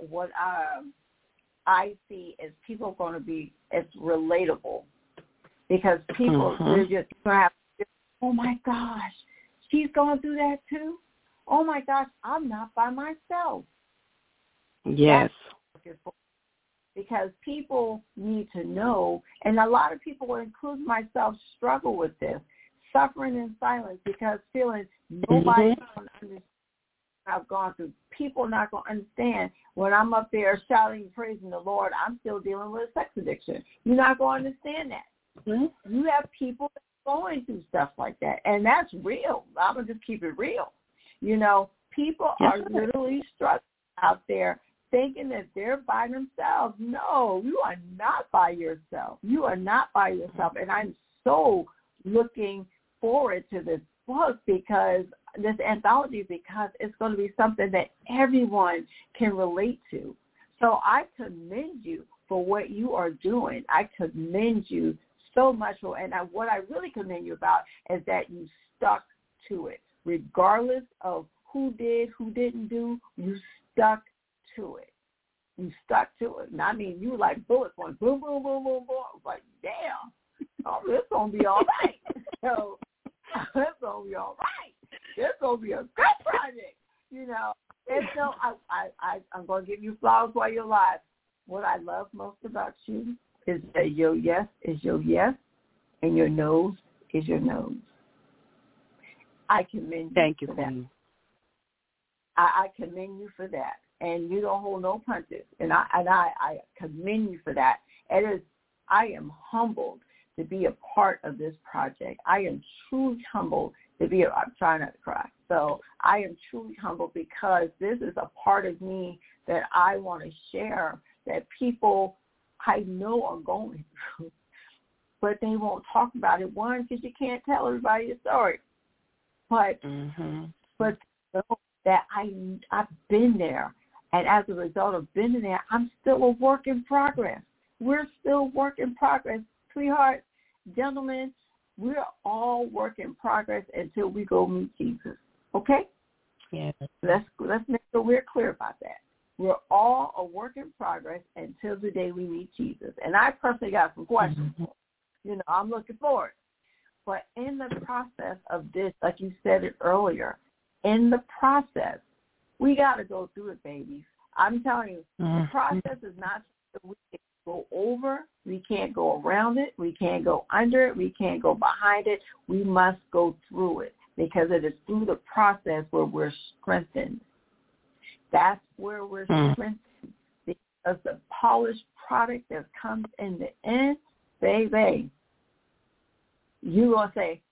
S2: I see is people going to be, it's relatable because people, they're just going to have, oh my gosh, she's going through that too? Oh my gosh, I'm not by myself.
S3: Yes.
S2: Because people need to know, and a lot of people, including myself, struggle with this, suffering in silence because feeling nobody's going to understand what I've gone through. People not going to understand when I'm up there shouting, praising the Lord, I'm still dealing with a sex addiction. You're not going to understand that. You have people going through stuff like that, and that's real. I'm going to just keep it real. People are literally struggling out there thinking that they're by themselves. No, you are not by yourself. You are not by yourself. And I'm so looking forward to this book this anthology, because it's going to be something that everyone can relate to. So I commend you for what you are doing. I commend you so much. And what I really commend you about is that you stuck to it. Regardless of who did, who didn't do, you stuck to it. You stuck to it. And I mean, you like bullets going boom, boom, boom, boom, boom. I was like, damn, it's going to be all right. So it's going to be all right. It's going to be a good project, And so I'm going to give you flowers while you're alive. What I love most about you is that your yes is your yes and your nose is your nose. I commend you for that. I commend you for that. And you don't hold no punches. And I commend you for that. I am humbled to be a part of this project. I am truly humbled I'm trying not to cry. So I am truly humbled because this is a part of me that I want to share that people I know are going through, but they won't talk about it. One, because you can't tell everybody your story. But that I've been there. And as a result of being there, I'm still a work in progress. We're still work in progress. Sweetheart, gentlemen, we're all work in progress until we go meet Jesus. Okay?
S3: Yeah.
S2: Let's make sure we're clear about that. We're all a work in progress until the day we meet Jesus. And I personally got some questions. I'm looking forward. But in the process of this, like you said it earlier, in the process, we got to go through it, babies. I'm telling you, the process is not something we can go over. We can't go around it. We can't go under it. We can't go behind it. We must go through it because it is through the process where we're strengthened. That's where we're strengthened because the polished product that comes in the end, baby, you're going to say,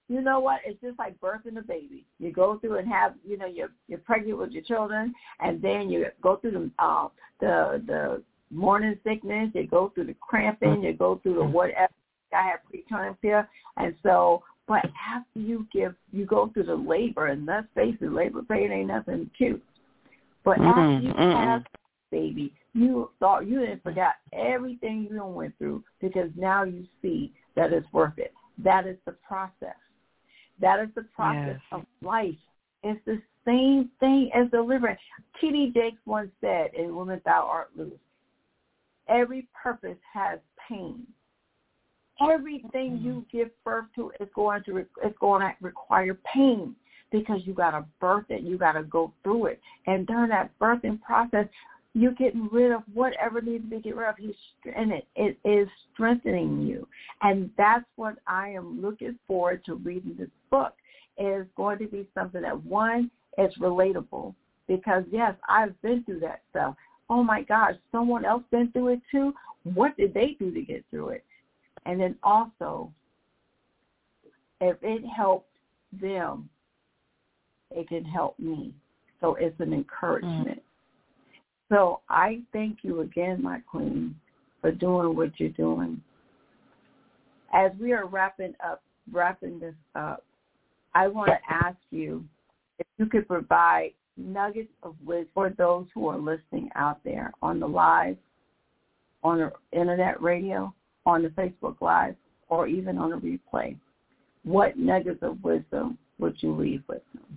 S2: you know what? It's just like birthing a baby. You go through and have, you're pregnant with your children, and then you go through the morning sickness. You go through the cramping. You go through the whatever. I have preeclampsia, and so. But after you go through the labor, and let's face it, labor pain ain't nothing cute. But after you have baby, you thought you didn't forgot everything you done went through, because now you see that it's worth it. That is the process. That is the process of life. It's the same thing as deliverance. T.D. Jakes once said in Woman Thou Art Loose, every purpose has pain. Everything you give birth to is going to require pain, because you got to birth it. You got to go through it. And during that birthing process, you're getting rid of whatever needs to be get rid of. And it is strengthening you. And that's what I am looking forward to reading this book. It is going to be something that, one, is relatable, because, yes, I've been through that stuff. Oh, my gosh, someone else been through it too? What did they do to get through it? And then also, if it helped them, it can help me. So it's an encouragement. So I thank you again, my queen, for doing what you're doing. As we are wrapping this up, I want to ask you if you could provide nuggets of wisdom for those who are listening out there on the live, on the internet radio, on the Facebook Live, or even on a replay. What nuggets of wisdom would you leave with them?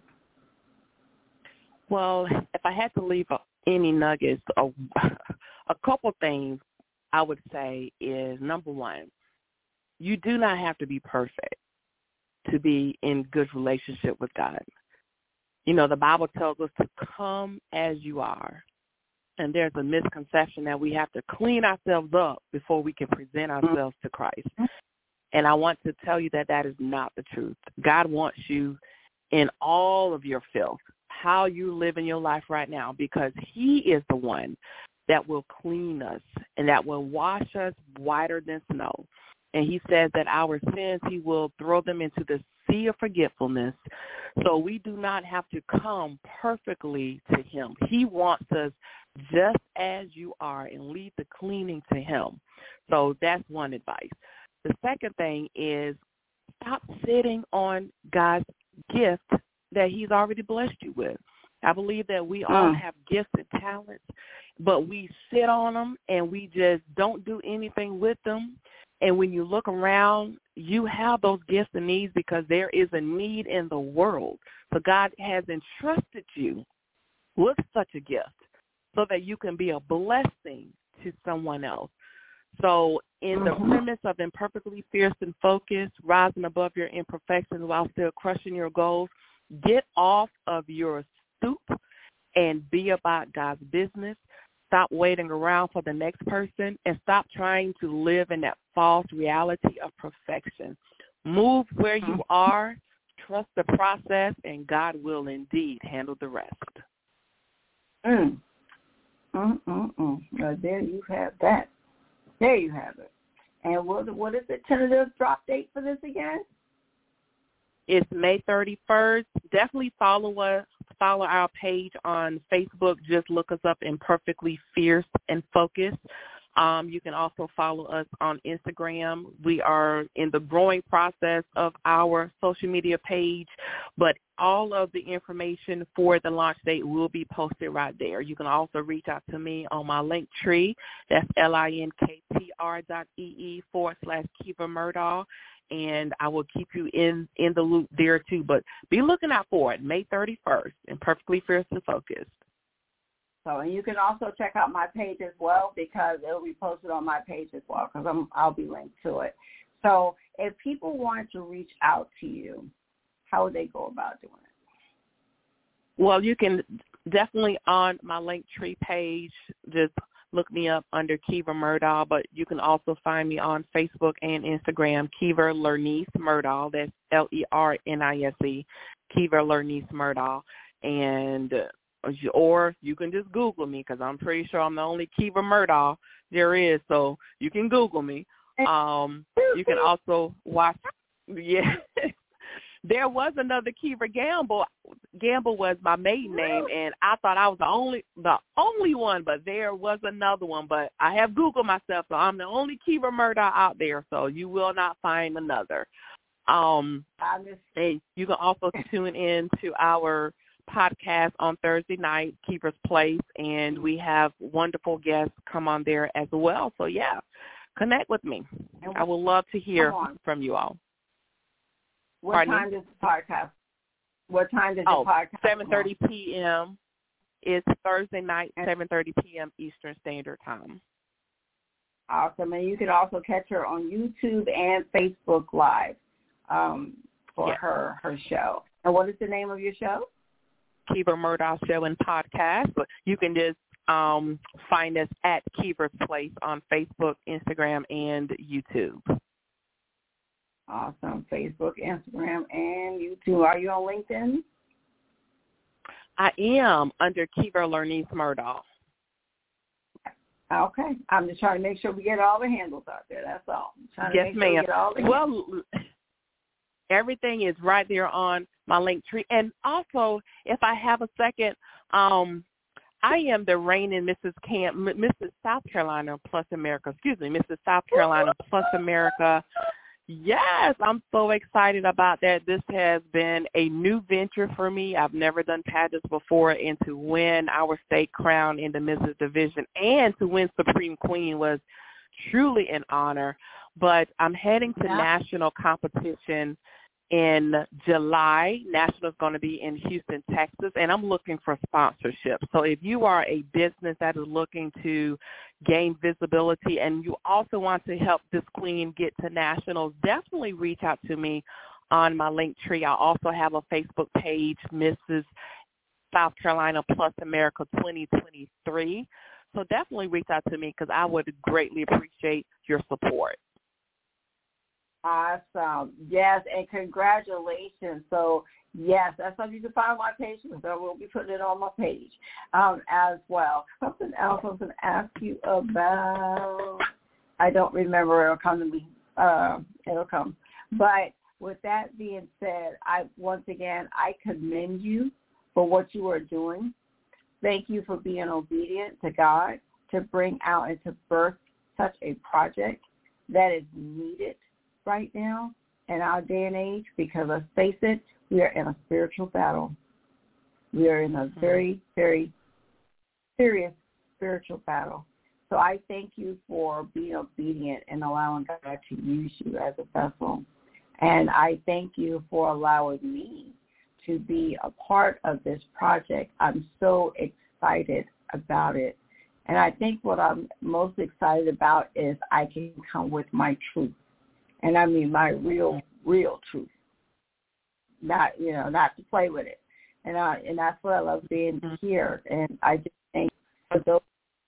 S3: Well, if I had to leave any nuggets, a couple things I would say is, number one, you do not have to be perfect to be in good relationship with God. The Bible tells us to come as you are. And there's a misconception that we have to clean ourselves up before we can present ourselves to Christ. And I want to tell you that is not the truth. God wants you in all of your filth, how you live in your life right now, because he is the one that will clean us and that will wash us whiter than snow. And he says that our sins, he will throw them into the sea of forgetfulness. So we do not have to come perfectly to him. He wants us just as you are and leave the cleaning to him. So that's one advice. The second thing is, stop sitting on God's gift that he's already blessed you with. I believe that we all have gifts and talents, but we sit on them and we just don't do anything with them. And when you look around, you have those gifts and needs because there is a need in the world. So God has entrusted you with such a gift so that you can be a blessing to someone else. So in the premise of imperfectly fierce and focused, rising above your imperfections while still crushing your goals, get off of your stoop and be about God's business. Stop waiting around for the next person and stop trying to live in that false reality of perfection. Move where you are, trust the process, and God will indeed handle the rest.
S2: Well, there you have that. There you have it. And what is the tentative drop date for this again?
S3: It's May 31st. Definitely follow our page on Facebook. Just look us up, Imperfectly Fierce and Focused. You can also follow us on Instagram. We are in the growing process of our social media page, but all of the information for the launch date will be posted right there. You can also reach out to me on my link tree. That's linktr.ee/Kiva Murdaugh. And I will keep you in the loop there, too. But be looking out for it, May 31st, Imperfectly Fierce and Focused.
S2: So, and you can also check out my page as well because it will be posted on my page as well because I'll be linked to it. So if people want to reach out to you, how would they go about doing it?
S3: Well, you can definitely on my Linktree page, just look me up under Kiva Murdaugh, but you can also find me on Facebook and Instagram, Kiva Lernice Murdaugh. That's Lernice, Kiva Lernice Murdaugh. And or you can just Google me because I'm pretty sure I'm the only Kiva Murdaugh there is. So you can Google me. You can also watch. Yeah. There was another Kiva Gamble. Gamble was my maiden name, and I thought I was the only one, but there was another one. But I have Googled myself, so I'm the only Kiva Murdaugh out there, so you will not find another. And you can also tune in to our podcast on Thursday night, Kiva's Place, and we have wonderful guests come on there as well. So, yeah, connect with me. I would love to hear from you all.
S2: What time does the podcast? What time does the podcast?
S3: 7:30 p.m. It's Thursday night, 7:30 p.m. Eastern Standard Time.
S2: Awesome, and you can also catch her on YouTube and Facebook Live for her show. And what is the name of your show?
S3: Kiva Murdaugh Show and Podcast. But you can just find us at Kiva's Place on Facebook, Instagram, and YouTube.
S2: Awesome. Facebook, Instagram, and YouTube. Are you on LinkedIn?
S3: I am under Kiva Lernice Murdaugh.
S2: Okay. I'm just trying to make sure we get all the handles out there. That's all.
S3: Yes, ma'am. Well, everything is right there on my Linktree. And also, if I have a second, I am the reigning Mrs. South Carolina Plus America. Mrs. South Carolina Plus America. Yes, I'm so excited about that. This has been a new venture for me. I've never done pageants before, and to win our state crown in the Mrs. Division and to win Supreme Queen was truly an honor. But I'm heading to national competition in July. National is going to be in Houston, Texas, and I'm looking for sponsorship. So if you are a business that is looking to gain visibility and you also want to help this queen get to nationals, definitely reach out to me on my Linktree. I also have a Facebook page, Mrs. South Carolina Plus America 2023. So definitely reach out to me because I would greatly appreciate your support.
S2: Awesome. Yes, and congratulations. So, yes, that's something you can find on my page. So we'll be putting it on my page as well. Something else I was going to ask you about. I don't remember. It'll come to me. It'll come. But with that being said, I commend you for what you are doing. Thank you for being obedient to God to bring out and to birth such a project that is needed right now in our day and age, because let's face it, we are in a spiritual battle. We are in a very, very serious spiritual battle. So I thank you for being obedient and allowing God to use you as a vessel. And I thank you for allowing me to be a part of this project. I'm so excited about it. And I think what I'm most excited about is I can come with my truth. And I mean my real truth, not to play with it, and that's what I love being here. And I just think for those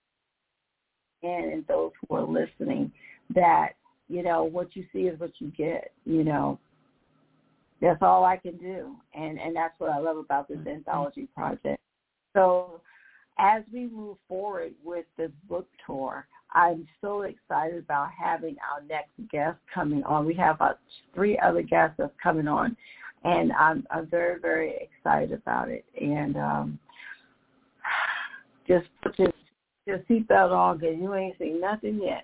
S2: and those who are listening that what you see is what you get. That's all I can do, and that's what I love about this anthology project. So as we move forward with this book tour, I'm so excited about having our next guest coming on. We have 3 other guests that's coming on, and I'm very, very excited about it. And just put your seatbelt on, because you ain't seen nothing yet.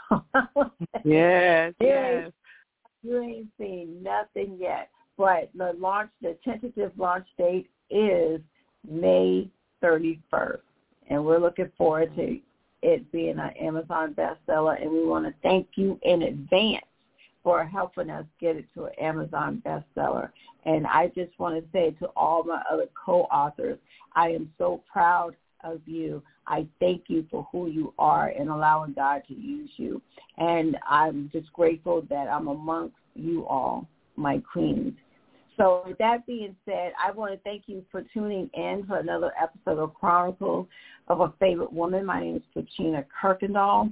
S3: Yes.
S2: You ain't seen nothing yet. But the tentative launch date is May 31st, and we're looking forward to it being an Amazon bestseller, and we want to thank you in advance for helping us get it to an Amazon bestseller. And I just want to say to all my other co-authors, I am so proud of you. I thank you for who you are and allowing God to use you. And I'm just grateful that I'm amongst you all, my queens. So with that being said, I want to thank you for tuning in for another episode of Chronicles of a Favorite Woman. My name is Katrina Kirkendall.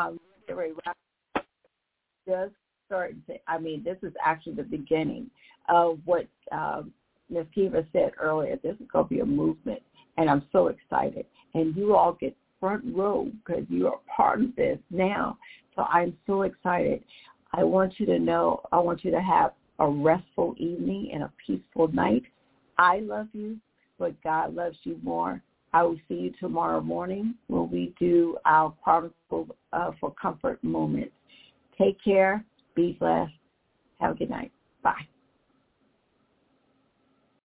S2: This is actually the beginning of what Ms. Kiva said earlier. This is going to be a movement, and I'm so excited. And you all get front row because you are part of this now. So I'm so excited. I want you to know, I want you to have a restful evening and a peaceful night. I love you, but God loves you more. I will see you tomorrow morning when we do our Particle for Comfort moments. Take care. Be blessed. Have a good night. Bye.